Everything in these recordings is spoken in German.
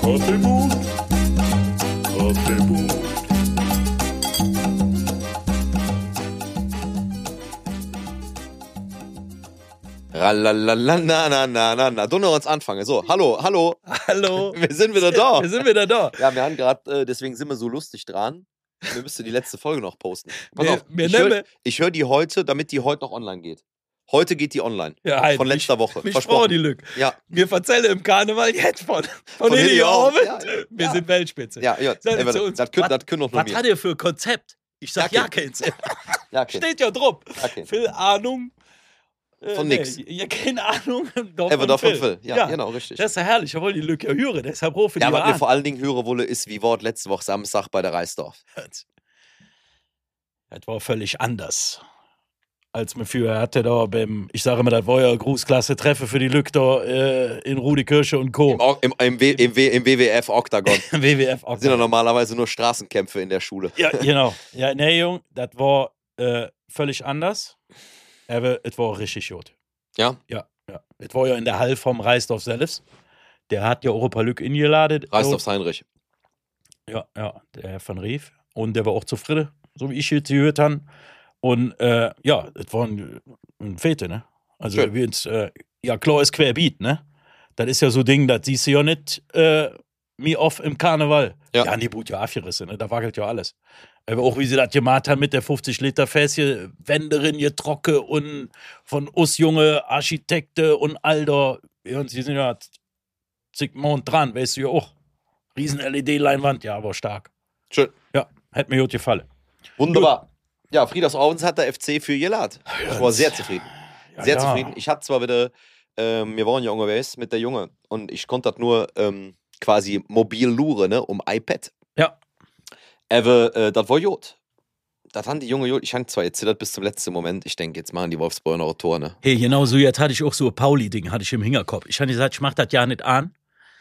Kaffeebuch. Kaffeebuch. Na. Du noch uns anfangen. So, hallo. Hallo. Wir sind wieder da. Wir sind wieder da. Ja, wir haben gerade, deswegen sind wir so lustig dran. Wir müssen die letzte Folge noch posten. Pass auf, ich hör die heute, damit die heute noch online geht. Heute geht die online. Ja, halt, von letzter Woche. Ich brauche die Lücke. Ja. Wir erzählen im Karneval jetzt von Hilly Orbit. Ja. Wir sind Weltspitze. Ja. Das können noch nur Was mir. hat ihr für Konzept? Ich sag ja keins. Ja, kein. Steht ja drauf. Okay. Viel Ahnung. Von nix. Ja, keine Ahnung. Doch von Phil. Ja, genau, richtig. Das ist ja herrlich. Ich wollte die Lücke hören. Deshalb rufe ich Ja, die was mir an. vor allen Dingen hören wolle, ist, wie war letzte Woche Samstag bei der Reisdorf. Das war völlig anders. Als wir früher hatte da ich sage immer, das war ja eine Grußklasse-Treffen für die Lücke da in Rudikirche und Co. Im WWF Octagon. WWF Sind ja normalerweise nur Straßenkämpfe in der Schule. Ja, genau. Ja, nee, Jung, das war völlig anders. Aber es war richtig gut. Ja? Ja. Es war ja in der Halle vom Reisdorf selbst. Der hat ja auch ein paar Lücke ingeladen. Reisdorf Heinrich. Ja, der Herr van Rief. Und der war auch zufrieden, so wie ich jetzt gehört habe. Und ja, das war ein Fete, ne? Also, Schön. wie jetzt, ja, klar ist querbeat, ne? Das ist ja so ein Ding, das siehst du ja nicht mir oft im Karneval. Ja. Die Boot ja abgerissen, ne? Da wackelt ja alles. Aber auch wie sie das gemacht haben mit der 50-Liter-Fässchen, Wenderin, getrocke und von uns junge Architekte und Alter. Ja, und sie sind ja zig Monate dran, weißt du ja auch. Riesen LED-Leinwand, ja, aber stark. Schön. Ja, hätte mir gut gefallen. Wunderbar. Ja, Friedrichshafen hat der FC für geladen. Ich war sehr zufrieden. Sehr zufrieden. Ich hatte zwar wieder, wir waren ja unterwegs mit der Junge und ich konnte das nur quasi mobil luren, ne, um iPad. Ja. Aber das war gut. Das haben die Junge gut. Ich habe zwar jetzt bis zum letzten Moment. Ich denke, jetzt machen die Wolfsburger noch ein Tor, ne? Hey, genau so, jetzt hatte ich auch so ein Pauli-Ding, hatte ich im Hinterkopf. Ich habe gesagt, ich mach das ja nicht an.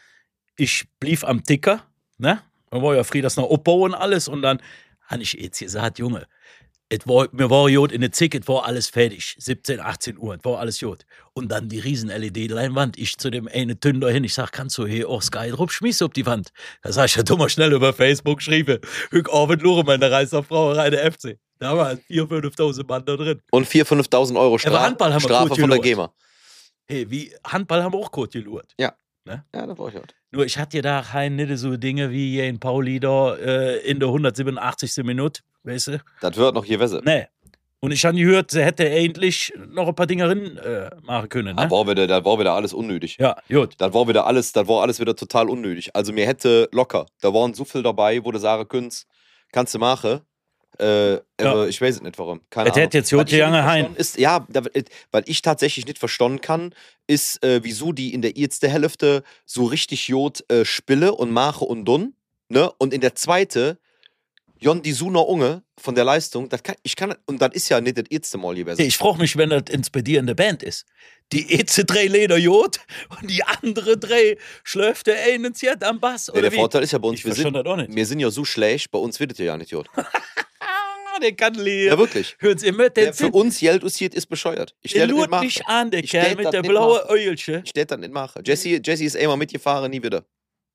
Ich blieb am Ticker, ne? Dann war ja Frieders noch abbauen und alles und dann habe ich jetzt gesagt, Junge, mir war gut in der Zick, es war alles fertig. 17, 18 Uhr, es war alles gut. Und dann die riesen LED-Leinwand. Ich zu dem einen Tünder hin, ich sag, kannst du hier auch Sky drauf schmissen auf die Wand? Da sag ich, ja, du mal schnell über Facebook geschrieben. Hück auf und Lure, meine Reißerbrauerei der FC. Da waren 4.000, 5.000 Mann da drin. Und 4.000, 5.000 Euro Handball haben wir Strafe gut von der gelurrt. GEMA. Hey, wie Handball haben wir auch gut gelurrt. Ja. Ne? Ja, das war ich gut. Nur ich hatte ja da keine so Dinge wie hier in Pauli da in der 187. Minute, weißt du? Das wird noch hier Wesse. Nee. Und ich habe gehört, sie hätte endlich noch ein paar Dinge machen können. Ne? Das war wieder alles unnötig. Ja, gut. Das war alles wieder total unnötig. Also mir hätte locker, da waren so viel dabei, wo du sagen kannst du machen. Aber ich weiß es nicht, warum. Keine Es Ahnung. hätte jetzt gut gegangen, Hein. Weil ich tatsächlich nicht verstanden kann, ist, wieso die in der ersten Hälfte so richtig Jod spille und mache und dun, ne? Und in der zweiten Jon die Suna Unge von der Leistung, und das ist ja nicht das erste Mal gewesen. Ich frage mich, wenn das bei dir in der Band ist. Die erste 3 Leder Jod und die andere 3 schläft der einen jetzt am Bass. Ja, der Vorteil ist ja bei uns, Ich verstehe das auch nicht. wir sind ja so schlecht, bei uns wird es ja nicht Jod. Der kann leer. Ja, wirklich. Hört's immer, Der für uns Geld aussieht, ist bescheuert. Ich der stell das nicht lurt machen. mich an, der Ich Kerl stell mit das der nicht blauen machen. Öilche. Ich stell das nicht machen. Jesse ist einmal mitgefahren, nie wieder.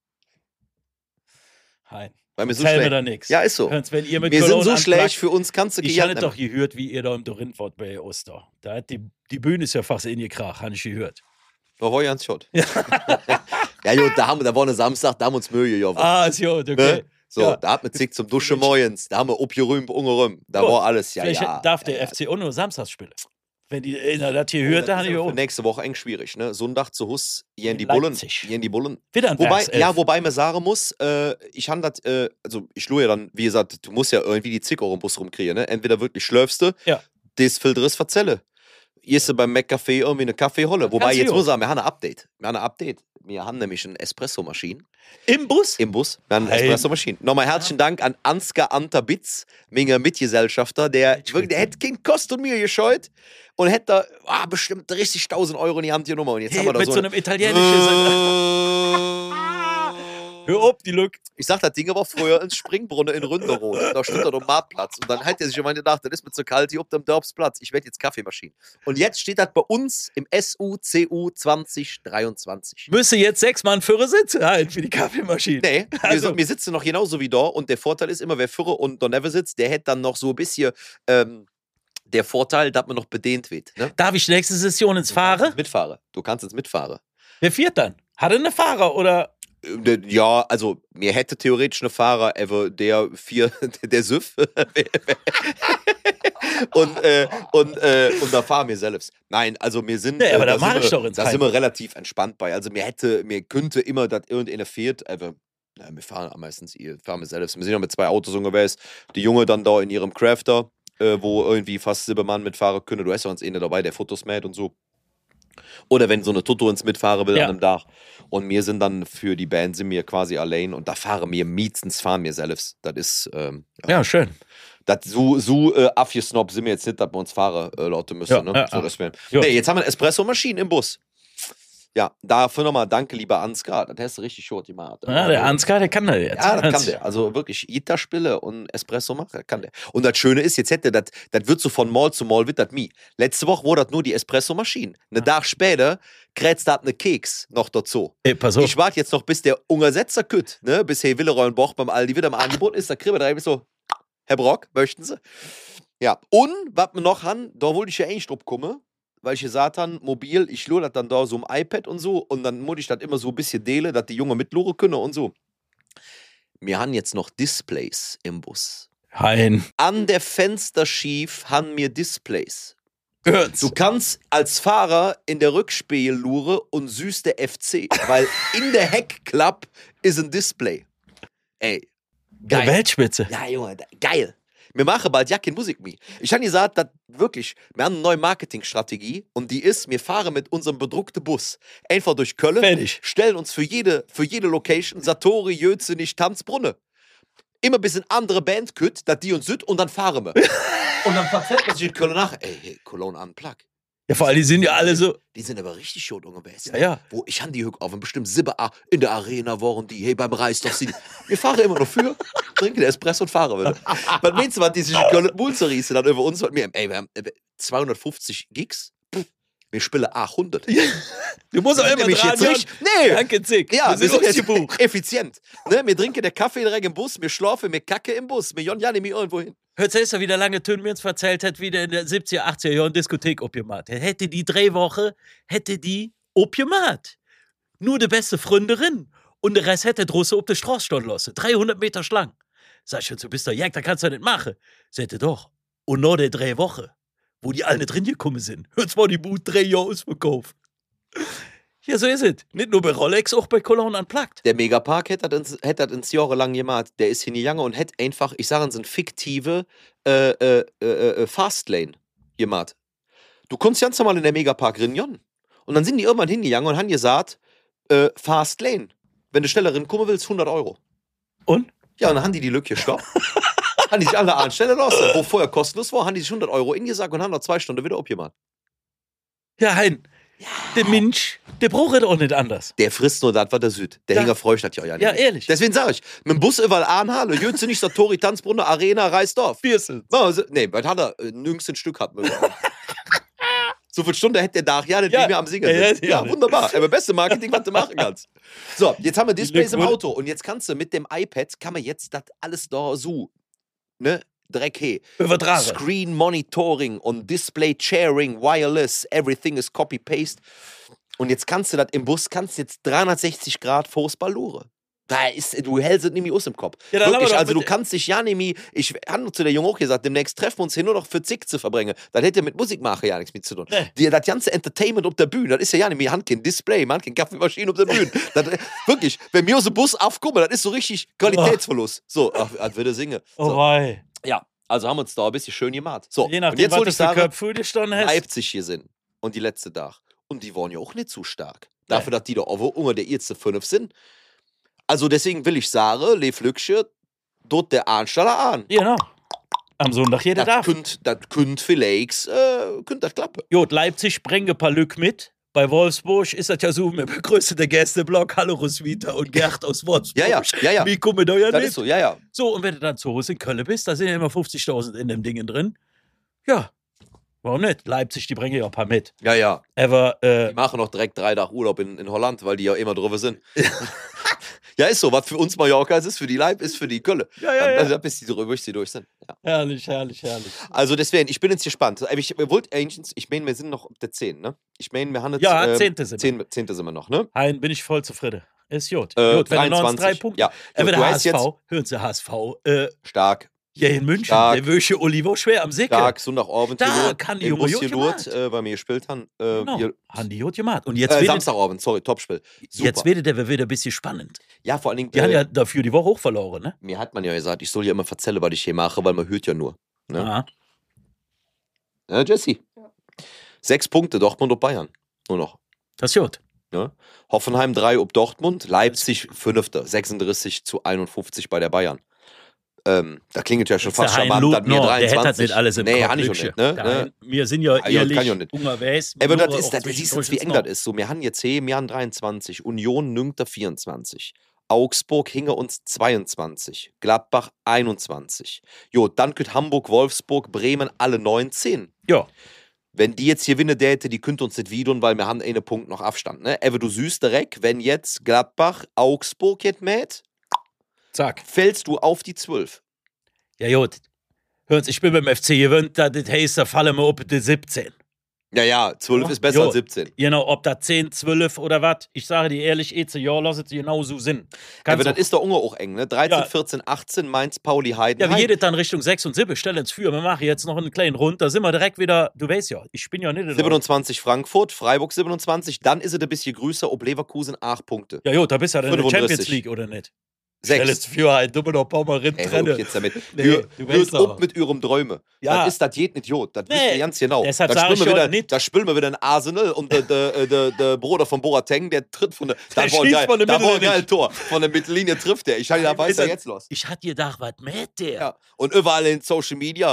Hein. Weil wir so Erzähl mir schlecht. da nichts. Ja, ist so. Wenn ihr mit Wir sind Cologne so anklagt- schlecht, für uns kannst du Ich Geld habe doch nehmen. gehört, wie ihr da im Dorin wart bei Oster. Da hat die Bühne ist ja fast in ihr Krach, habe ich gehört. Da war ganz schott. Ja, jo, da war eine Samstag, da haben wir uns Mühe gejobbert. Ah, ist gut, okay. Ne? So, Ja. da hat man Zick zum Duschen morgens, da haben wir abgerühmt, ungerümt. Da Gut. war alles, ja, Vielleicht ja. darf der FC auch nur samstags spielen. Wenn die das hier hört, dann habe ich Für auch. nächste Woche eng schwierig, ne? Sonntag zu Hus, hier in die Leipzig. Bullen. Wieder ein Wobei man sagen muss, ich habe das, also ich lue ja dann, wie gesagt, du musst ja irgendwie die Zick auch im Bus rumkriegen, ne? Entweder wirklich schläfst du, Ja. das Filteres verzelle. Gehst du beim McCafé irgendwie eine Kaffee holen. Wobei, Kannst du jetzt auch. muss ich sagen, wir haben ein Update. Wir haben nämlich eine Espresso-Maschine Im Bus? im Bus. Wir haben eine Nein. Espresso-Maschine. Nochmal herzlichen Dank an Ansgar Antabitz, mein Mitgesellschafter, der hätte kein Kost und Mühe gescheut und hätte da bestimmt 30.000 Euro in die Hand genommen. Und jetzt Hey, haben wir da mit so einem italienischen. Hör auf, die Lück. Ich sag, das Ding war früher ein Springbrunnen in Ründeroth. Da stand da der Marktplatz. Und dann hat er sich immer gedacht, das ist mir zu kalt hier auf dem Dorfsplatz. Ich werde jetzt Kaffeemaschine. Und jetzt steht das bei uns im SUCU 2023. Müsse jetzt 6 Mann für Sitze halten für die Kaffeemaschine. Nee, Also. wir sitzen noch genauso wie da. Und der Vorteil ist immer, wer Führer und da never sitzt, der hätte dann noch so ein bisschen der Vorteil, dass man noch bedehnt wird. Ne? Darf ich nächste Session ins Fahrer? Mitfahrer. Du kannst ins Mitfahrer. Wer fährt dann? Hat er eine Fahrer oder? Ja, also mir hätte theoretisch eine Fahrer, aber der Süff und da fahren wir selbst. Nein, also wir sind, Ja, aber da mache ich doch ins da sind wir relativ entspannt bei. Also mir könnte immer, dass irgendeiner fährt, aber na, wir fahren meistens fahren wir selbst. Wir sind ja mit 2 Autos unterwegs. Die Junge dann da in ihrem Crafter, wo irgendwie fast 7 Mann mitfahren können. Du hast ja uns eh nicht dabei, der Fotos mäht und so. Oder wenn so eine Toto uns mitfahren will an einem Dach. Und wir sind dann für die Band sind wir quasi allein und da fahren wir fahren wir selbst. Das ist Ja, schön. Das so Affe-Snob sind wir jetzt nicht, dass wir uns fahren lauten müssen. Ja, ne? ja, So, das wär, ja. nee, jetzt haben wir eine Espresso-Maschine im Bus. Ja, dafür nochmal danke, lieber Ansgar. Das hast du richtig short gemacht. Ja, der Ansgar, der kann das jetzt. Ja, das kann der. Also wirklich, Gitterspille und Espresso machen, kann der. Und das Schöne ist, jetzt hätte das wird so von Mall zu Mall, wird das mi. Letzte Woche war das nur die Espresso-Maschine. Eine Tag später krätzt das eine Keks noch dazu. Ey, pass auf. Ich warte jetzt noch, bis der Ungersetzer kütt, ne? Bis hier Willeroy-Boch beim Aldi wieder im Angebot ist. Da kriegen wir direkt so, Herr Brock, möchten Sie? Ja, und was wir noch haben, da wollte ich ja eigentlich drauf kommen, weil ich gesagt habe, mobil, ich lure das dann da so im iPad und so und dann muss ich das immer so ein bisschen dele, dass die Jungen mitluren können und so. Wir haben jetzt noch Displays im Bus. Hein. An der Fensterschief haben wir Displays. Hört's. Du kannst als Fahrer in der Rückspiegel lure und süß der FC, weil in der Heckklappe ist ein Display. Ey, Der Weltspitze. ja, Junge, geil. Wir machen bald Jack in Musik Me. Ich habe gesagt, dass wirklich, wir haben eine neue Marketingstrategie und die ist, wir fahren mit unserem bedruckten Bus einfach durch Köln, Fertig. stellen uns für jede Location Satori, Jötzenich, Tanzbrunne. Immer bis in andere Band kütt, dass die uns süd und dann fahren wir. Und dann verzählt man sich in Köln nach, ey, hey, Cologne Unplugged. Ja, vor allem, die sind ja alle so. Die sind aber richtig schön gewesen. Ja. Wo ich han die Hück auf und bestimmt 7 in der Arena waren die, hey, beim Reis doch sie. Wir fahren immer noch für, trinken den Espresso und fahren wieder. Was meinst du, was die sich in Köln Mulzerriese dann über uns, wir haben 250 Gigs, wir spielen 800. Du musst auch immer nämlich dran, jetzt richtig- Nee. Danke, Zick. Ja, wir sind jetzt Buch. effizient. Ne? Wir trinken den Kaffee direkt im Bus, wir schlafen, wir kacke im Bus, wir jon ja nicht mehr irgendwo hin. Hört selbst wie der lange Tön mir uns erzählt hat, wie der in der 70er, 80er Jahren Diskothek Opiumat. Hätte die Drehwoche, hätte die Opiumat. Nur die beste Freundin. Und der Rest hätte draußen auf der Straße stehen lassen. 300 Meter lang. Sag ich schon, du bist doch Jack, da kannst du nicht machen. Sagte doch. Und nach der Drehwoche, wo die alle drin gekommen sind, hört zwar die Bude 3 Jahre ausverkauft. Ja, so ist es. Nicht nur bei Rolex, auch bei Cologne Unplugged. Der Megapark hätte das ins jahrelang gemacht. Der ist hingegangen und hätte einfach, ich sage, so eine fiktive Fastlane gemacht. Du konntest ganz normal in der Megapark rennen. Und dann sind die irgendwann hingegangen und haben gesagt, Fastlane. Wenn du schneller kommen willst, 100 Euro. Und? Ja, und dann haben die Lücke gestoppt. Haben die sich alle anstellen lassen. Wo vorher kostenlos war, haben die sich 100 Euro ingesagt und haben nach 2 Stunden wieder abgemacht. Ja, Hein. Der Mensch, der braucht es auch nicht anders. Der frisst nur das, was der Süd. Der Ja. Hänger freut sich das ja nicht. Ja, ehrlich. Deswegen sage ich, mit dem Bus überall Arnhalle, Jötze nicht Satori, Tanzbrunne, Arena, Reisdorf. Vierstens. Nee, was hat er? Nirgends ein Stück hat man. So viel Stunde hätte der Dach ja nicht Ja. mehr am Singen. Ja, sind. Ja, wunderbar. Aber beste Marketing, was du machen kannst. So, jetzt haben wir Displays im Glückwunsch. Auto und jetzt kannst du mit dem iPad, kann man jetzt das alles da so, ne? Dreck he. Übertragen. Screen Monitoring und Display Sharing, Wireless, everything is Copy-Paste. Und jetzt kannst du das im Bus, jetzt 360 Grad Fußball luren. Du hältst es nicht mehr aus dem Kopf. Ja, dann Wirklich, aber doch also du bitte. kannst dich ja nicht mehr, ich habe zu der Junge auch gesagt, demnächst treffen wir uns hier nur noch für Zick zu verbringen. Das hätte ja mit Musik machen ja nichts mit zu tun. Nee. Das ganze Entertainment auf der Bühne, das ist ja nicht mehr Hand kein Display, man kein Kaffeemaschine auf der Bühne. Wirklich, wenn wir aus dem Bus aufkommen, das ist so richtig Qualitätsverlust. So, als würde singen. Oh, So. wei. Ja, also haben wir uns da ein bisschen schön gemacht. So, Je und nachdem, jetzt was wollte du ich für sagen, Köpfe gestanden hast. Leipzig hier sind und die letzte Tag. Und die waren ja auch nicht zu stark. Dafür, dass die da auch unter der ersten 5 sind. Also deswegen will ich sagen, Lev Lücksche, dort der Ansteller an. Genau. Am Sonntag jeder darf. Das könnt vielleicht, könnte das klappen. Jod, Leipzig bringe ein paar Lück mit, bei Wolfsburg ist das ja so, wir begrüßen den Gästeblock, hallo Roswitha und Gerd aus Wolfsburg. Ja. Wie kommen wir da ja Das nicht? ist so, ja. So, und wenn du dann zu Hause in Köln bist, da sind ja immer 50.000 in dem Dingen drin. Ja, warum nicht? Leipzig, die bringen ja ein paar mit. Ja. Aber, Die machen noch direkt 3 Tage Urlaub in Holland, weil die ja immer drüber sind. Ja, ist so. Was für uns Mallorca ist für die Leib, ist für die Kölle. Ja. Bis die drüber durch sind. Ja. Herrlich. Also deswegen, ich bin jetzt gespannt. Ich wollte eigentlich, ich meine, wir sind noch auf der 10, ne? Ich meine, wir haben jetzt... Ja, 10. sind wir. 10. sind wir noch, ne? Hein, bin ich voll zufrieden. Ist gut. Gut, wenn du noch 3 Punkte... Ja. Wenn Du der hast HSV, hören Sie HSV, stark. ja, in München, Stark. der Wösche Oliver schwer am Sicke. Stark, Sonntagabend Da kann die im Junge Bus gut gelurt, gemacht. weil wir gespielt haben. Genau, haben die gut gemacht. Und jetzt, Samstagabend, sorry, Topspiel. Super. jetzt wird der wieder ein bisschen spannend. Ja, vor allen Dingen, Die haben ja dafür die Woche hoch verloren, ne? mir hat man ja gesagt, ich soll ja immer erzählen, was ich hier mache, weil man hört ja nur. Ne? Ja. Ja, Jesse. 6 Punkte, Dortmund und Bayern. Nur noch. Das ist gut. Ne? Hoffenheim 3 ob Dortmund, Leipzig 5. 36-51 bei der Bayern. Da klingelt ja schon fast charmant, dass mir 23. Der hätte das nicht alles im Nee, Kopf, habe ich schon nicht. Ne? Wir sind ja Kann ehrlich, ja nicht. unterwegs. Aber nur das ist, auch du siehst zwischendurch jetzt, wie eng noch. das ist. So, wir haben jetzt hier, wir haben 23, Union nüngter 24, Augsburg hinge uns 22, Gladbach 21. Jo, dann könnt Hamburg, Wolfsburg, Bremen alle 19. Ja, Wenn die jetzt hier gewinnen täte, die könnte uns nicht widern, weil wir haben einen Punkt noch Abstand. Ne? Aber du süßt direkt, wenn jetzt Gladbach, Augsburg jetzt mäht, zack. fällst du auf die 12. Ja, gut. Hören Sie, ich bin beim FC gewöhnt, das heißt, da fallen wir auf die 17. Ja, 12 Ja. ist besser Jo. als 17. Genau, ob da 10, 12 oder was. Ich sage dir ehrlich, ja, lass es genau so Sinn. Aber das ist doch auch eng, ne? 13, Ja. 14, 18, Mainz, Pauli, Ja, Heidenheim. wie jedes dann Richtung 6 und 7, stellen uns für, wir machen jetzt noch einen kleinen Rund, da sind wir direkt wieder, du weißt ja, ich bin ja nicht... 27 Frankfurt, Freiburg 27, dann ist es ein bisschen größer, ob Leverkusen 8 Punkte. Ja, da bist du ja in der 35. Champions League, oder nicht? Stell 6. es für ein, du musst noch ein paar Mal Ey, hör trennen. auf jetzt damit. Nee, Hört du weißt auf aber. mit eurem Träume. Ja. Das ist das geht nicht, Jod. Das wisst Nee, ihr ganz genau. deshalb Da sag ich spielen wir ja wieder, nicht. da spielen wir wieder in Arsenal und der Bruder von Boateng, der tritt von der... Der Da war ein schießt geil, von der da war ein Mittellinie. geiles Tor. Von der Mittellinie trifft der. Ich da weiß Ist ja das- jetzt los. Ich hatte gedacht, was mit der? Ja. Und überall in Social Media,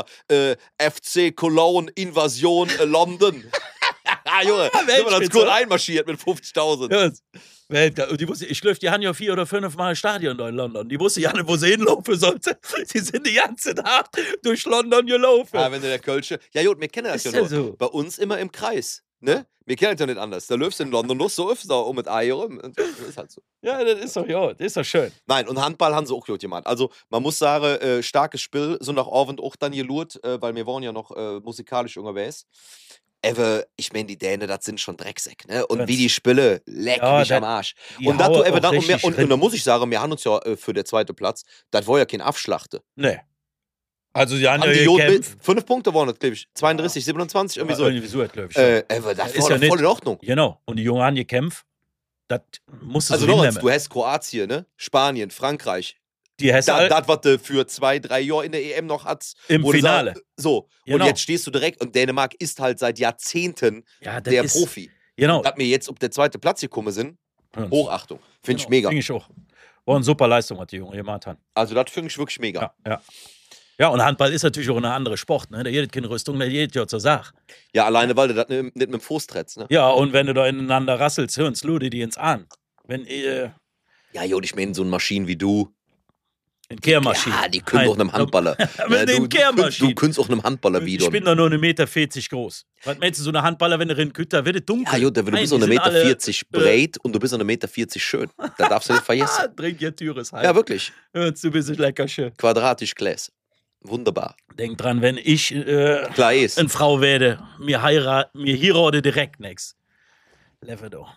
FC Cologne, Invasion London. Junge, sind wir das Weltspitze, cool oder? einmarschiert mit 50.000. Ja, und die wusste, ich glaube, die haben ja 4 oder 5 Mal Stadion da in London. Die wusste ja nicht, wo sie hinlaufen sollte. Sie sind die ganze Nacht durch London gelaufen. Ja, wenn du der Kölsche. Ja, gut, wir kennen das Ist ja ja nur. so. Bei uns immer im Kreis. Ne? Wir kennen das ja nicht anders. Da läufst du in London los, so öfter um mit Eier rum. Und das ist halt so. Ja, das ist doch, ja, das ist doch schön. Nein, und Handball haben sie auch gut gemacht. Also, man muss sagen, starkes Spiel. So nach Abend auch dann gelurt, weil wir waren ja noch musikalisch unterwegs. Aber ich meine, die Dänen, das sind schon Drecksäck, ne? Und Ja, wie die Spiele, leck ja, mich das- am Arsch. die Und, hauen auch dann, richtig und da muss ich sagen, wir haben uns ja für den zweiten Platz, das war ja kein Abschlachte. Nee. Also, die haben Haben ja die Jod mit gekämpft. 5 Punkte waren das, glaube ich. 32, 27, irgendwie so. Irgendwie so, glaube ich. Aber das ist war ja doch nicht- voll in Ordnung. Genau. Und die Jungen haben gekämpft. Das musst du Also so noch hinnehmen. du hast Kroatien, ne? Spanien, Frankreich. Die hast Das, all was du für 2, 3 Jahre in der EM noch hast. im wo du Finale. sagst, so, Genau. und jetzt stehst du direkt, und Dänemark ist halt seit Jahrzehnten Ja, das der ist, Profi. Genau. Dass wir jetzt auf der zweiten Platz gekommen sind, Hochachtung. Finde ich Genau, mega. Finde ich auch. War eine super Leistung, was die Jungen gemacht haben. Also das finde ich wirklich mega. Ja. Ja, und Handball ist natürlich auch eine andere Sport. Ne? Da geht keine Rüstung, da geht ja zur Sache. Ja, alleine, weil du das nicht mit dem Fuß trittst, ne? Ja, und wenn du da ineinander rasselst, hören Lude die ins an. Wenn Ja, jo, ich meine, so eine Maschine wie du, in Kehrmaschinen. ja, die können auch einem Handballer. Mit den Kehrmaschinen. Du kannst auch einem Handballer Ich wieder. bin doch nur 1,40 Meter groß. Was meinst du, so eine Handballer, wenn du in Kütter, wird dunkel? Ja, Jutta, du Nein, bist so die 1,40 sind Meter breit und du bist so 1,40 Meter schön. Da darfst du nicht vergessen. Ah, trink ihr Türes halt. Ja, wirklich. Hörst du, bist lecker schön. Quadratisch Glas. Wunderbar. Denk dran, wenn ich Klar ist. eine Frau werde, mir heirate direkt nix. Leve doch.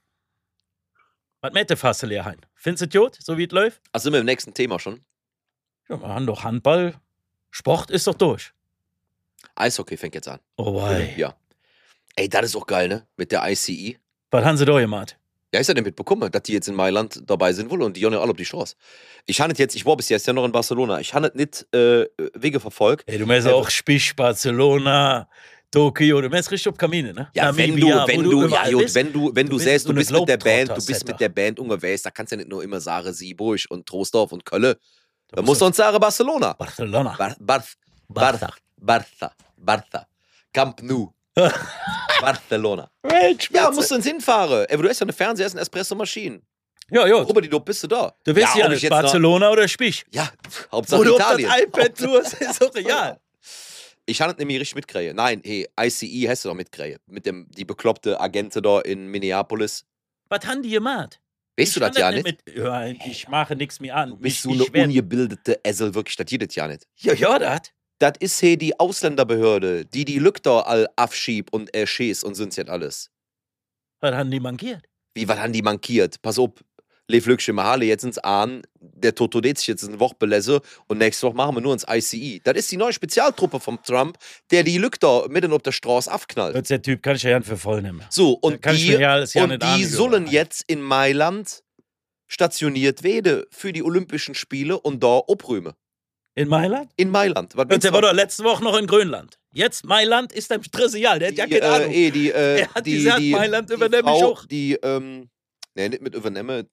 Was mit der Fasse leer hein? Findest du gut, so wie es läuft? Also sind wir im nächsten Thema schon. Ja, wir haben doch Handball. Sport ist doch durch. Eishockey fängt jetzt an. Oh, wei. Ja. Ey, das ist auch geil, ne? Mit der ICE. Was haben sie da gemacht? Ja, ist ja denn mitbekommen, dass die jetzt in Mailand dabei sind wohl und die haben ja alle auf die Straße. Ich war bis jetzt ja noch in Barcelona. Ich habe nicht Wege verfolgt. Ey, du meinst auch Spisch, Barcelona, Tokio, du meinst richtig auf Kamine, ne? Ja, Namibia, wo überall bist. wenn du bist sagst, so du eine bist mit der Band, Globetrotter-Setter. unterwegs, da kannst du ja nicht nur immer sagen Sieburg und Troisdorf und Köln. Da musst musst du uns sagen Barcelona. Barcelona. Barça. Camp Nou. Barcelona. Weltspitze. Ja, musst du uns hinfahren. Ey, du hast ja eine Fernseher, ist eine Espresso-Maschine. Ja, ja. Robert, du bist du da. Du weißt ja ob nicht, ich jetzt noch- Barcelona oder Spich. Ja, Hauptsache Oder ob Italien. das iPad nur ist auch egal. Ich habe das nämlich richtig mitgekriegt. Nein, hey, ICE hast du doch mitgekriegt. Mit die bekloppte Agente da in Minneapolis. Was haben die gemacht? Weißt du das ja nicht? Ja, ich mache nichts mehr an. Bist du Ich eine werd- ungebildete Essel, wirklich, das jedes Jahr nicht. Ja, das. Das ist hier die Ausländerbehörde, die Lückter all abschiebt und erschießt und sind jetzt alles. Was haben die mankiert? Wie, was haben die mankiert? Pass auf, Lev Lückchen Mahale jetzt ins Ahn, der Totodet sich jetzt eine Woche belässe und nächste Woche machen wir nur ins ICE. Das ist die neue Spezialtruppe von Trump, der die Lückter mitten auf der Straße aufknallt. Jetzt der Typ kann ich ja nicht für voll nehmen. So, Da und kann ich mir ja alles ja nicht anhören. sollen jetzt in Mailand stationiert werden für die Olympischen Spiele und da abrühmen. In Mailand? In Mailand. Was Und der war doch letzte Woche noch in Grönland. Jetzt Mailand ist ein Stressial. Der hat ja keine Ahnung. Er hat gesagt, Mailand übernehme ich auch. Nee, nicht mit übernehme,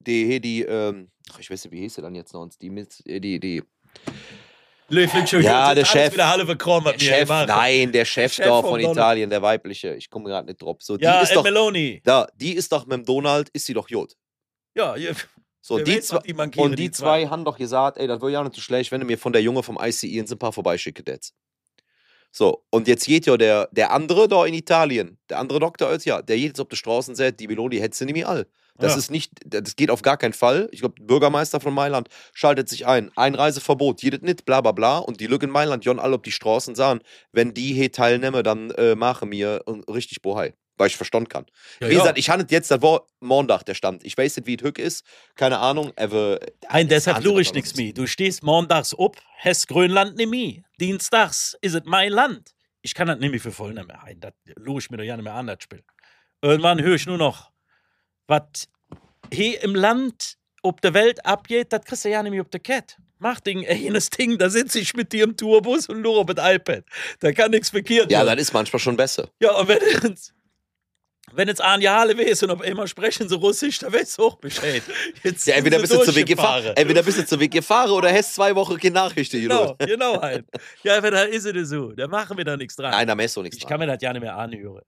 ich weiß nicht, wie hieß sie dann jetzt noch? Die Ja, der Chef. Wieder halbe Kram, was der wir Chef, machen. nein, der Chef Chef da vom von Donald. Italien, der weibliche, ich komme gerade nicht drauf. So, die Ja, ist doch, Meloni. die ist doch mit dem Donald, ist sie doch Jod. Ja, So, wer die weiß, zwei, was die mankieren, und die die zwei haben doch gesagt, ey, das wäre ja nicht so schlecht, wenn du mir von der Junge vom ICE ins ein paar vorbeischicken jetzt. So, und jetzt geht ja der andere da in Italien, der andere Doktor, der geht jetzt auf die Straße und sagt, die Meloni hätte sie nicht mehr all. Das Ja. ist nicht, das geht auf gar keinen Fall. Ich glaube, der Bürgermeister von Mailand schaltet sich ein. Einreiseverbot, jedes nicht, bla bla bla. Und die Lüge in Mailand, Jon alle auf die Straßen sahen, wenn die hier teilnehmen, dann machen wir richtig Bohai. Weil ich verstanden kann. Ja, Wie ja. gesagt, ich hatte jetzt, das war Montag der Stand. Ich weiß nicht, wie es Hück ist. Keine Ahnung. Deshalb lure ich nichts mehr. Du stehst montags up, hast Grönland nicht mehr. Dienstags ist es mein Land. Ich kann das nicht mehr für voll nehmen. Das lure ich mir doch ja nicht mehr an, das Spiel. Irgendwann höre ich nur noch, was hier im Land, ob der Welt abgeht, das kriegst du ja nicht mehr auf der Kette. Mach jenes Ding, da sitze ich mit dir im Tourbus und nur auf das iPad. Da kann nichts verkehrt Ja, werden. das ist manchmal schon besser. Ja, und wenn jetzt Anja Halle weiß und auf einmal sprechen sie Russisch, da weißt du auch Bescheid. Jetzt Ja, entweder sind bist sie du zu Weg gefahren, durchgefahren. entweder bist du zu Weg gefahren oder hast 2 Wochen keine Nachrichten. Genau halt. Ja, aber da ist es so. Da machen wir da nichts dran. Nein, da machst du nichts Ich kann mir das ja nicht mehr anhören.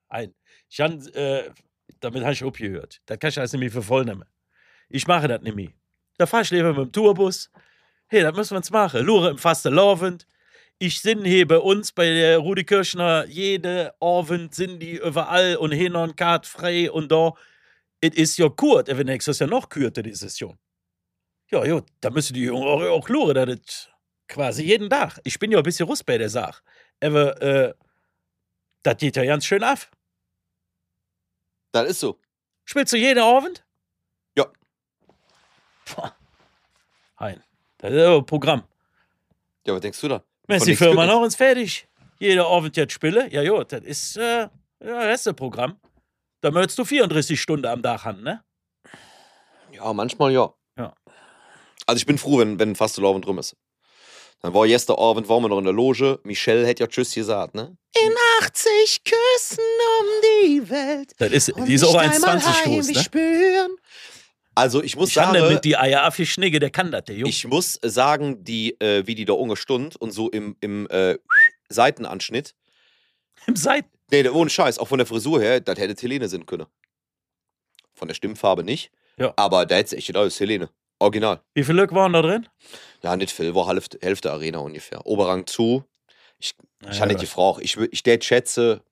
Damit habe ich abgehört. Das kann ich alles nicht mehr für voll nehmen. Ich mache das nicht mehr. Da fahre ich lieber mit dem Tourbus. Hey, das müssen wir uns machen. Lure im Fastelavond. Ich sind hier bei uns, bei der Rudi Kirschner, jede Abend sind die überall und hin und Kart frei und da. Es ist ja kurz, aber nächstes Jahr noch kürzer, die Session. Ja, da müssen die Jungen auch lure, das quasi jeden Tag. Ich bin ja ein bisschen Russ bei der Sache. Aber, das geht ja ganz schön ab. Das ist so. Spielst du jeden Abend? Ja. Hein. Das ist ja ein Programm. Ja, was denkst du da? Wenn Von die nichts Firma glücklich. noch ins fertig. Jeder Abend jetzt spielen. Ja, das ist, das ist ein Programm. Da möchtest du 34 Stunden am Tag haben, ne? Ja, manchmal ja. Ja. Also ich bin froh, wenn fast so laufend drum ist. Dann war gestern Abend, waren wir noch in der Loge. Michelle hätte ja Tschüss gesagt, ne? In 80 Küssen um die Welt. Die ist auch 1,20 Stoß, ne? spüren. Also ich muss Ich habe sagen, mit die Eier aufgeschnigge, der kann das, der Junge. ich muss sagen, wie die da ungestund und so im Seitenanschnitt. Im Seiten. Nee, ohne Scheiß, auch von der Frisur her, das hätte Helene sein können. Von der Stimmfarbe nicht. Ja. Aber da hätte es echt gedacht, das ist Helene. Original. Wie viele Leute waren da drin? Ja, nicht viel, war Hälfte Arena ungefähr. Oberrang zu. Ich habe nicht was? gefragt. Ich der schätze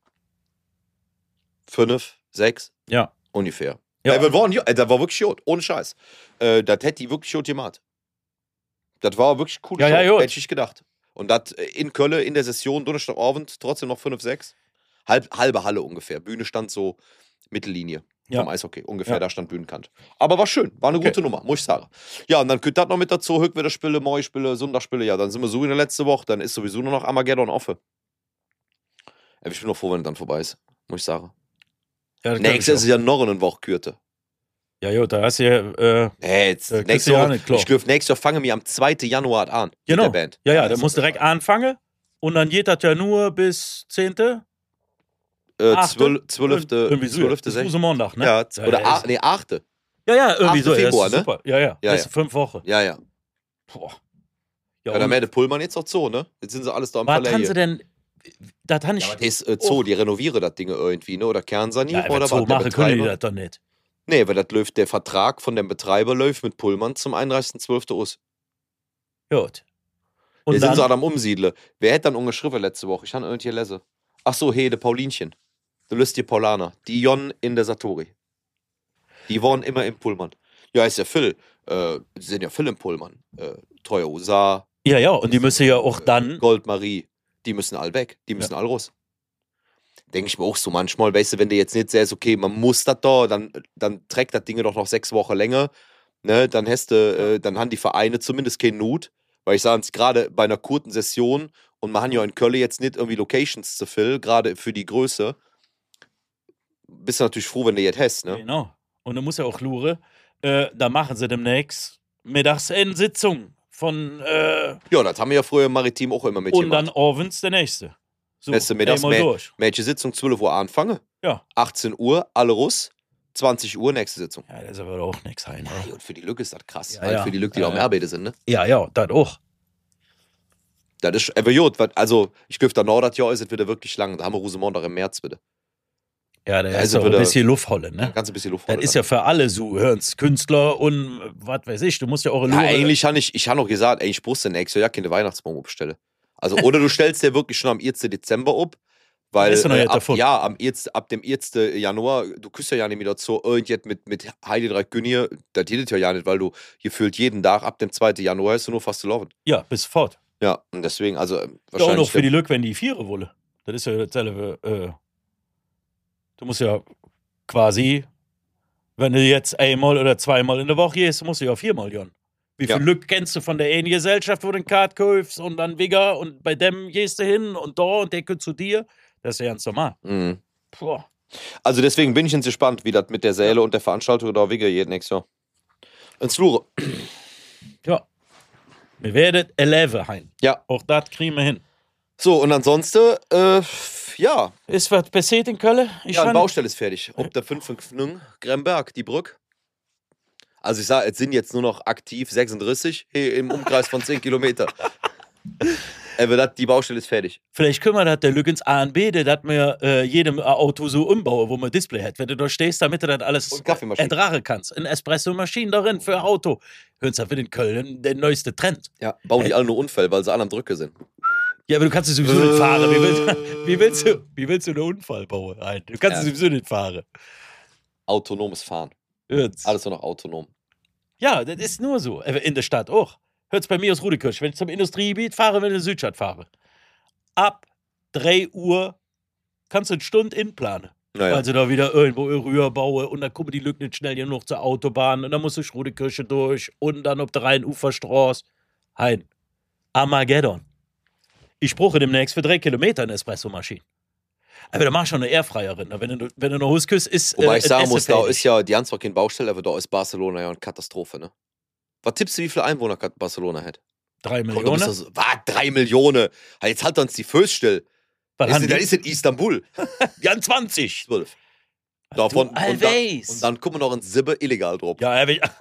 5, 6 Ja. ungefähr. Ja. Das war wirklich Jod, ohne Scheiß. Das hätte die wirklich Jod gemacht. Das war wirklich cool. Ja, Jod. Hätte ich nicht gedacht. Und das in Köln in der Session, Donnerstagabend, trotzdem noch 5, 6. Halbe Halle ungefähr. Bühne stand so Mittellinie Ja. vom Eishockey. Ungefähr, Ja. da stand Bühnenkant. Aber war schön. War eine Okay. gute Nummer, muss ich sagen. Ja, und dann kommt das noch mit dazu. Heute wieder Spiele, morgen Spiele, Sonntag Spiele. Ja, dann sind wir so in der letzten Woche. Dann ist sowieso nur noch Armageddon offen. Ich bin noch froh, wenn es dann vorbei ist. Muss ich sagen. Ja, das Nächstes glaub ist ich ja noch eine Woche kürter. auch. Ja, da hast du ja, Jetzt, kriegst nächste du ja Woche, nicht klar. ich glaube, nächstes Jahr fangen wir am 2. Januar an. genau. Mit der Band. Ja, das da musst du direkt anfangen und dann geht das ja nur bis 10. 12. Irgendwie so. 12. Bis 16. Montag, ne? Ja, oder ja, 8. ja, irgendwie 8. so. Februar, das ist ne? Super. Ja. Ja, Das ja. ist 5 Wochen. Ja, ja. Boah. Ja, da und merkt der Pullman jetzt auch so, ne? Jetzt sind sie alles da am was haben sie Verleih. denn das habe ich. Ja, aber das Zoo, die renovieren das Ding irgendwie, ne? Oder Kernsanierung Ja, oder so was? Der machen können die Betreiber? das doch nicht. Nee, weil das läuft, der Vertrag von dem Betreiber läuft mit Pullman zum 31.12. aus. Gut. Wir Und sind so dann, am Umsiedeln. Wer hätte dann unterschrieben letzte Woche? Ich habe irgendwie gelesen. Ach so, hey, der Paulinchen. Du löst die Paulaner. Die Jon in der Satori. Die waren immer im Pullman. Ja, ist ja Phil. Sind ja Phil im Pullman. Treuer USA, ja, und die müssen ja auch dann, Goldmarie. Die müssen all weg. Die müssen all raus. Denke ich mir auch so manchmal, weißt du, wenn du jetzt nicht sagst, okay, man muss das da, dann trägt das Ding doch noch 6 Wochen länger, ne, dann dann haben die Vereine zumindest keinen Not, weil ich sage, gerade bei einer kurzen Session und man hat ja in Köln jetzt nicht irgendwie Locations zu füllen, gerade für die Größe, bist du natürlich froh, wenn du jetzt hast, ne? genau, und dann muss ja auch Lure, da machen sie demnächst Mittagsitzung von, Ja, das haben wir ja früher im Maritim auch immer und mitgemacht. dann abends der nächste. So, Weißt du, mittags einmal durch. Mädchen Sitzung 12 Uhr anfangen, Ja. 18 Uhr, alle Russ, 20 Uhr, nächste Sitzung. Ja, das ist aber auch nichts sein. Ja, und für die Lücke ist das krass. Ja, Halt ja. für die Lücke, die Ja, auch im ja. Arbeiten sind, ne? Ja, das auch. Das ist aber gut. Also, ich glaube, da noch das Jahr ist es wieder wirklich lang. Da haben wir Rosemontag im März wieder. Ja, da Ja, ist also auch ein wieder- bisschen Luft holen, Da ne? kannst du ein bisschen Luft Das holen ist dann. ja für alle so, hören's, Künstler und was weiß ich, du musst ja auch Ja, eigentlich habe ich noch gesagt, ey, ich musste nächstes Jahr keine Weihnachtsbaum bestellen. Also, oder du stellst dir wirklich schon am 1. Dezember ab, weil Ist ja noch nicht ab, davon. ja, ab dem 1. Januar, du küsst ja nicht mehr dazu, irgendjet mit Heidi Drei Günnier, das geht ja nicht, weil du gefühlt jeden Tag ab dem 2. Januar hast du nur fast zu laufen. Ja, bis fort. Ja, und deswegen, also Ja, auch wahrscheinlich. noch für die Lücke, wenn die Viere wolle. Das ist ja dasselbe, du musst ja quasi, wenn du jetzt einmal oder zweimal in der Woche gehst, musst du ja 4-mal gehen. Wie viel Ja. Lück kennst du von der einen Gesellschaft, wo du den Kart kaufst und dann Wigger und bei dem gehst du hin und da und der gehört zu dir? Das ist ja ganz normal. Mhm. Boah. Also deswegen bin ich jetzt gespannt, wie das mit der Säle und der Veranstaltung da geht nächstes Jahr. Ins Flure. Ja. Wir werden 11 hein. Ja. Auch das kriegen wir hin. So, und ansonsten, ja, Ist was passiert in Köln? Ich ja, die fand- Baustelle ist fertig. Ob der 559 Gremberg, die Brücke. Also ich sage, es sind jetzt nur noch aktiv 36 hier im Umkreis von 10 Kilometer. Aber die Baustelle ist fertig. Vielleicht können wir das der Lücke ins A und B, dass wir jedem Auto so umbauen, wo man Display hat. Wenn du da stehst, damit du das alles Und Kaffeemaschine. ertragen kannst. Eine Espresso-Maschine darin für Auto. Hören Sie, in Köln der neueste Trend. Ja, bauen die alle nur Unfall, weil sie alle am Drücke sind. Ja, aber du kannst es sowieso nicht fahren. Wie willst du einen Unfall bauen? Nein, du kannst Ja. es sowieso nicht fahren. Autonomes Fahren. Hört's. Alles nur noch autonom. Ja, das ist nur so. In der Stadt auch. Hört's bei mir aus Rudekirch. Wenn ich zum Industriegebiet fahre, wenn ich in die Südstadt fahre. Ab 3 Uhr kannst du eine Stunde inplanen. Naja. Weil sie da wieder irgendwo rüber bauen und dann kommen die Lücken nicht schnell genug zur Autobahn und dann musst du Schrudekirche durch und dann auf der Rheinuferstraße. Hein. Armageddon. Ich brauche demnächst für 3 Kilometer eine Espressomaschine. Aber da mach ich schon eine Airfryerin. Wenn du noch Husküss ist. Wobei ich sagen Essen muss, da fertig. ist ja, die haben zwar keine Baustelle, aber da ist Barcelona ja eine Katastrophe, ne? Was tippst du, wie viele Einwohner Barcelona hat? 3 Komm, du Millionen. bist doch so, was, 3 Millionen? Ha, jetzt halt uns die Füße still. Was Das haben ist, das die? ist in Istanbul. Ja, 20. 12. Du Davon, Always. und dann kommen wir noch ins Sibbe illegal drauf. Ja,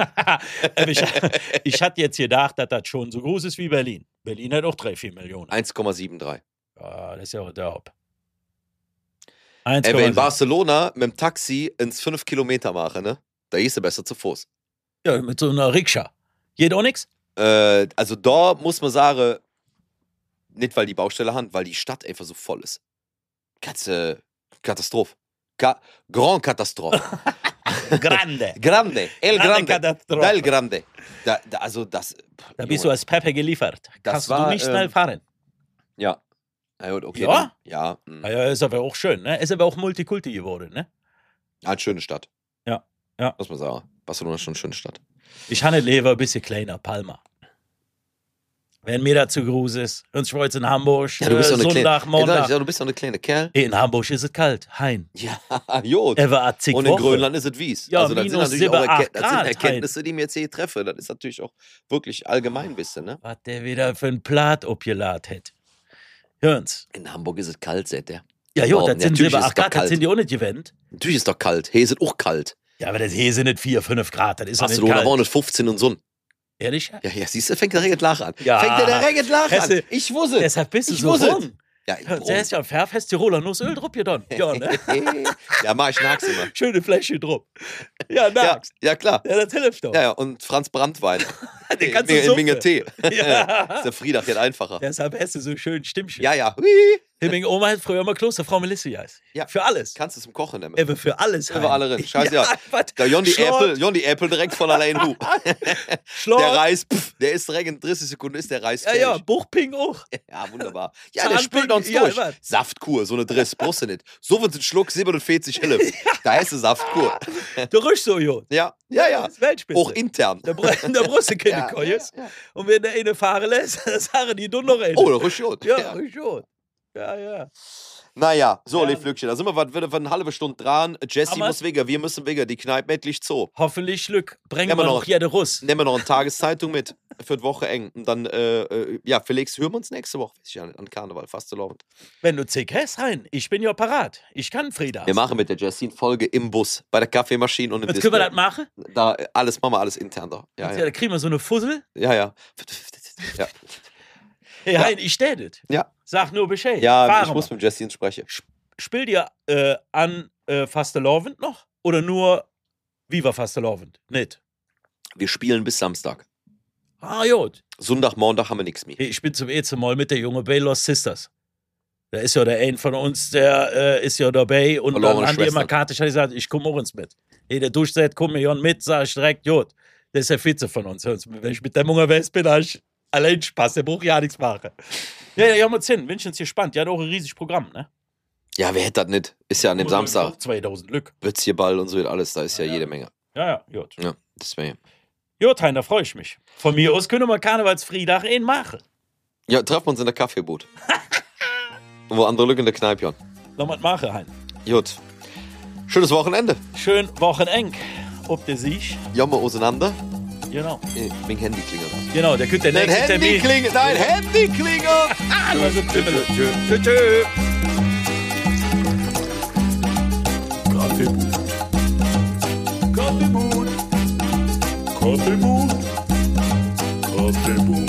ich hatte jetzt gedacht, dass das schon so groß ist wie Berlin. Berlin hat auch 3-4 Millionen. 1,73. Ja, das ist ja auch der Haupt. Ey, wenn 1,7. in Barcelona mit dem Taxi ins 5 Kilometer machen, ne? Da ist er besser zu Fuß. Ja, mit so einer Rikscha. Geht auch nichts? Also da muss man sagen, nicht weil die Baustelle haben, weil die Stadt einfach so voll ist. Katastrophe. Grand Katastrophe. Grande. Grande. El Grande. Katastrophe. Del Grande. Also das. Da bist du als Pepe geliefert. Das Kannst war, du nicht schnell fahren. Ja. Na gut, okay. Ja? Dann, ja. Ja, ist aber auch schön, ne? Ist aber auch Multikulti geworden, ne? Eine schöne Stadt. Ja, ja. Muss man sagen. Barcelona ist schon eine schöne Stadt. Ich habe lieber ein bisschen kleiner, Palma. Wenn mir da zu groß ist, und ich war jetzt in Hamburg, Ja, du bist doch eine Sonntag, kleine. Montag. Ja, du bist doch eine kleine Kerl. In Hamburg ist es kalt, hein. Ja, gut. Er war 80 Und in Wochen. Grönland ist es wies. Ja, also das sind minus natürlich 7, auch 8 das sind Grad, Erkenntnisse, die mir jetzt hier treffen. Das ist natürlich auch wirklich allgemein ein bisschen, ne? Was der wieder für ein Plat abgeladen hat. Hören's. In Hamburg ist es kalt, seht ihr. Ja, jo, Warum? das sind Natürlich 7, ist 8 es doch Grad, das kalt. sind die auch nicht gewöhnt. Natürlich ist es doch kalt. Hier ist es auch kalt. Ja, aber das hier sind nicht 4, 5 Grad, das ist doch nicht Barcelona war kalt. nicht 15 und so. Ehrlich? Ja, siehst du, fängt der Regentlach an. Ja. Fängt der Regentlach an. Hesse- Ich wusste. Deshalb bist du Ich so wusste. rum. Ja, in Der Rom. ist ja Fährfest Tiroler Nussöl drauf hier dann. Ja, ne? Ja, mach ich nachts immer. Schöne Fläschchen drauf. Ja, Ja, nachts. ja, klar. Ja, das hilft doch. Ja, und Franz Brandwein. Den kannst du in suppen. Minge Tee. Ja. Ist der Friedach jetzt einfacher. Deshalb hast du so schön Stimmchen. Ja, ja. Hui. Meine Oma hat früher immer Klosterfrau Melissa heißt. Ja. Für alles. Kannst du zum Kochen nehmen. Eben für alles. Über alle rein. Scheiße, ja. was? Der Jon Schlort. die Äpfel direkt von allein hu. Schlort. Der Reis, der ist direkt in 30 Sekunden ist der Reis Ja, fertig. ja, Buchping auch. Ja, wunderbar. Ja, der Zahnping, spült uns ja, durch. was? Saftkur, so eine Driss, brauchst du nicht. So wird ein Schluck 47 Hille. Da heißt es Saftkur. Du riechst so, Jo. Ja, ja, ja. Das ist Weltspitze. Auch intern. Da brauchst du keine Ja, Keues. ja, ja. Und wenn der eine fahren lässt, dann sagen die du noch eine. Oh, der riecht gut. Ja, riech schon. Ja, ja. Naja, so, Ja. Flückchen, da sind wir wieder eine halbe Stunde dran. Jesse Aber- muss weg, wir müssen weg. Die Kneipe endlich zu. Hoffentlich Glück. Bringen Nehmen wir wir noch noch. jede Russ. Nehmen wir noch eine Tageszeitung mit für die Woche eng. Und dann, ja, vielleicht hören wir uns nächste Woche. Weiß ich ja nicht, an Karneval, fast so laufend. Wenn du zick hast, rein. Ich bin ja parat. Ich kann Frieda. Wir machen mit der Jessie eine Folge im Bus, bei der Kaffeemaschine und im Jetzt können wir das Display. machen. Da, alles, machen wir alles intern da. Ja, Ja, ja. da kriegen wir so eine Fussel. Ja, ja. Ja, Hey, Ja. Hein, ich städet. ja. Sag nur Bescheid. Ja, Fahren ich muss wir. mit Jessie sprechen. Spiel dir an Fastelovend noch? Oder nur Viva Fastelovend? Nicht. Wir spielen bis Samstag. Ah, gut. Sonntag, Montag haben wir nichts mehr. Hey, ich bin zum ersten Mal mit der junge Bay Lost Sisters. Da ist ja der ein von uns, der ist ja dabei. Und Verlorene dann haben die immer Schwestern. Karte, ich habe gesagt, ich komme auch ins mit. Hey, der durchsagt, komm mir Jon mit, sag ich direkt, gut. Der ist der Vize von uns. Wenn ich mit dem unterwegs bin, habe ich allein Spaß, der braucht ja nichts machen. Ja, ja, wir hin. Wünschen uns hier spannend. Ja, hat auch ein riesiges Programm, ne? Ja, wer hätte das nicht? Ist ja an dem Samstag. 2000 Glück. Blitzierball und so alles, da ist ja jede Menge. Ja, ja, gut. Ja, deswegen. Gut, Hein, da freue ich mich. Von mir aus können wir Karnevalsfriedach machen. Ja, treffen wir uns in der Kaffeeboot. Wo andere Lücken in der Kneipe, Jon. Lass mal machen, Hein. Gut. Schönes Wochenende. Schön Wocheneng. Ob der Sieg. Jammer auseinander. Genau. Mein Handy klingelt. Genau, der könnte der Dein nächste Handy Termin. klingelt! Dein Handy klingelt! Also, Tschüss. Tschö. Tschüss. Kaffeeboot. Kaffeeboot. Kaffeeboot. Kaffeeboot.